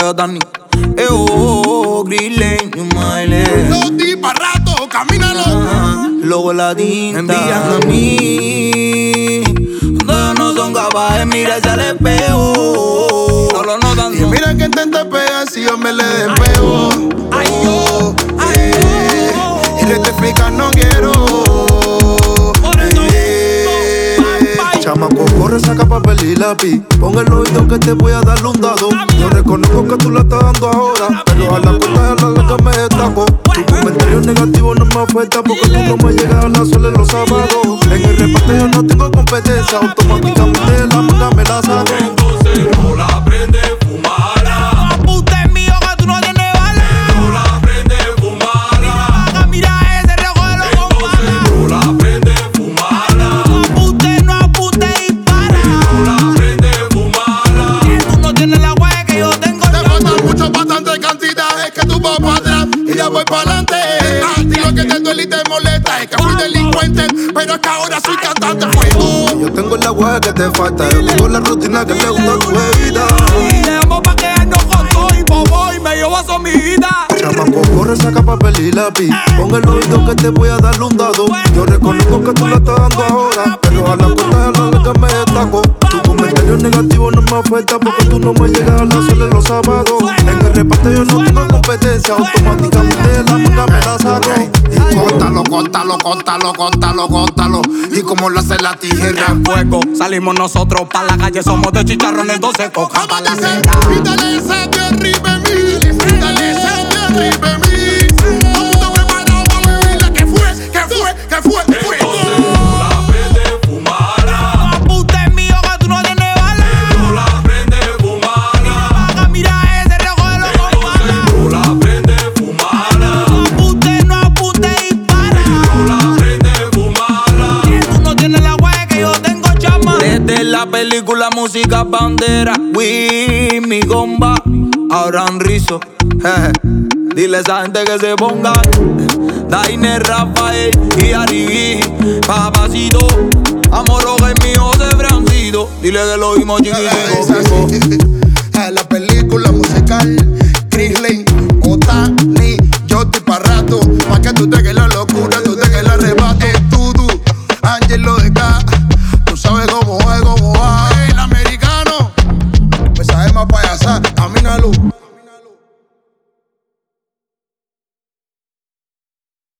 Dímelo, Dani. Green Lane, New Miles. Los tipas rato, camínalo. Luego la tinta. Me envían a mí. Ustedes no son capaces, mírese al espejo. No lo notan. Y mira que intenta pegar si yo me le despego. Ay, yo. Y rectificar no quiero. Chamaco, corre, saca papel y lápiz. Pon el oído que te voy a darle un dado. Yo reconozco que tú la estás dando ahora, pero a la cuenta de la que me destaco. Tu comentario negativo no me afecta porque tú no me llegas a la sola en los sábados. En el reparto yo no tengo competencia, automáticamente la manga me la saco. Entonces no la prende fumada. Apunte es mío que tú no tienes bala. No la prende fumada. Mira ese rojo de los Entonces no la prende fumada. apunte, no apunte y para. No la prende fumada. Tú no tienes la huella que yo tengo. Te falta mucho, bastante cantidad. Es que tú vas para atrás y ya voy para adelante. A ti lo que te duele y te molesta es que fui delincuente, pero es que ahora soy cantante. Yo tengo la hueá que te falta. Yo tengo la rutina que le gusta a tu bebida. Y le damos pa' quedarnos con todo y bobo y me llevo a su amiguita. Chamaco, corre, saca papel y lápiz. Pon el oído que te voy a darle un dado. Yo reconozco que tú la estás dando ahora, pero a la cuenta de la que me destaco. Tu comentario negativo no me afecta porque tú no me llegas a la sola en los sábados. En el reparto yo no tengo competencia, automáticamente la manga me la saco. Cóntalo, cóntalo, cóntalo, cóntalo, cóntalo. Y como lo hace la tijera. Fuego, salimos nosotros pa' la calle, somos de chicharrones, 12 coca pa' la cena. Y dale ese de arriba en mí. Dale ese de arriba en mí. Todo mundo preparado para vivirla. ¿Qué fue? ¿Qué fue? ¿Qué fue? ¿Qué fue? Entonces no la prende fumada. Apunte es mío que tú no tienes bala. No la prende fumada. Mira ese rojo de los Entonces no la prende fumada. apunte, no apunte y para. No la prende fumada. Tú no tienes la huella que yo tengo, chama. Desde la película Música Bandera, mi gomba, ahora un rizo. Dile a esa gente que se ponga. Daine, Rafael y Arigui, papacito, amor, es mío, de Francito. Dile que lo vimos chiquitico.